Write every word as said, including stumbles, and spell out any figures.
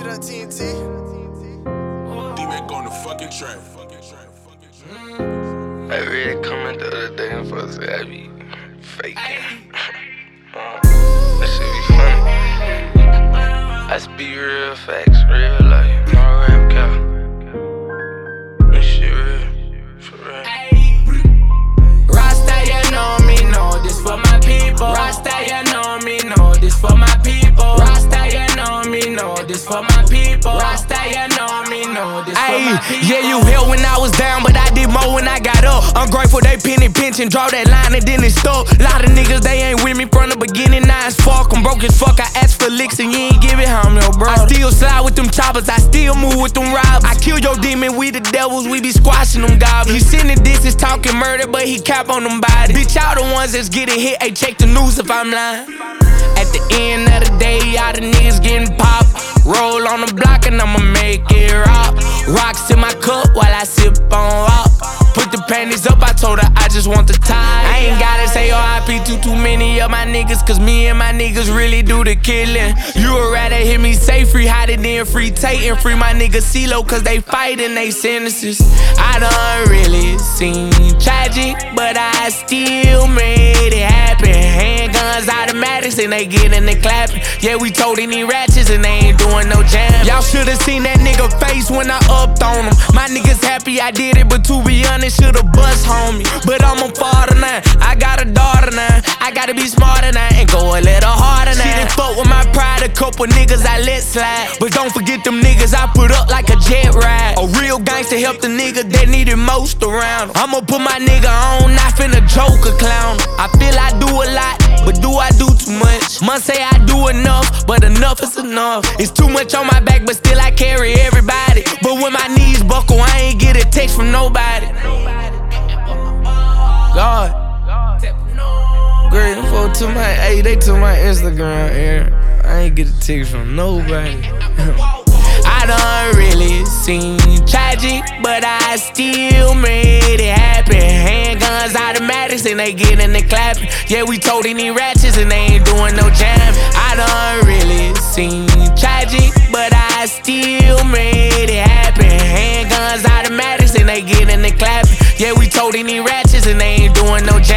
up T N T. D-Mac on the fucking track. I read a comment the other day and folks said I be faking. Uh, that shit be funny. I speak real facts, real life, no rap cow. This shit real, for real. Rasta, you know me, know this for my people. Rasta, you know me, know this for my people. Rasta, you know me, know this for my people. Rasta, you know me, know this for my people. Yeah, you here when I was down, but I did more when I got up. I'm grateful they penny pinching, draw that line and then it stuck. Lot of niggas, they ain't with me from the beginning, now it's fuck. I'm broke as fuck, I asked for licks and you ain't give it home, yo, bro. I still slide with them choppers, I still move with them robbers. I kill your demon, we the devils, we be squashing them goblins. He sending disses, talking murder, but he cap on them bodies. Bitch, y'all the ones that's getting hit, hey, check the news if I'm lying. At the end of the day, y'all the niggas getting popped. Roll on the block and I'ma make it rock. Rocks in my cup while I sip on rock. Put the panties up, I told her I just want the tie. I ain't gotta say R I P to too many of my niggas, cause me and my niggas really do the killing. You would rather hear me say free Hottie than free Tate and free my nigga CeeLo, cause they fightin' they sentences. I done really seen tragic, but I still made it happen. Handguns, automatics, and they gettin' the clapping. Yeah, we told any ratchets and they ain't doing no jam. Y'all should've seen that nigga face when I upped on him. My niggas happy I did it, but to be honest, should've bust homie. But I'm a father now, I got a daughter now. I gotta be smarter now and go a little harder now. She done fuck with my pride, a couple niggas I let slide. But don't forget them niggas I put up like a jet ride. A real gangster help the nigga that needed most around him. I'ma put my nigga on, not finna joke or clown him. I feel I do a lot, but do I do too much? Must say I do enough, but enough is enough. It's too much on my back, but still I carry everybody. But when my knees buckle, I ain't get a text from nobody. God, grateful to my, hey, they took my Instagram here. I ain't get a text from nobody. I done really seen tragic, but I still made it happen. Handguns, automatics, and they getting the clapping. Yeah, we told any ratchets and they ain't doing no jam. I done really seen tragic, but I still made it happen. Handguns, automatics, and they getting the clapping. Yeah, we told any ratchets and they ain't doing no jam.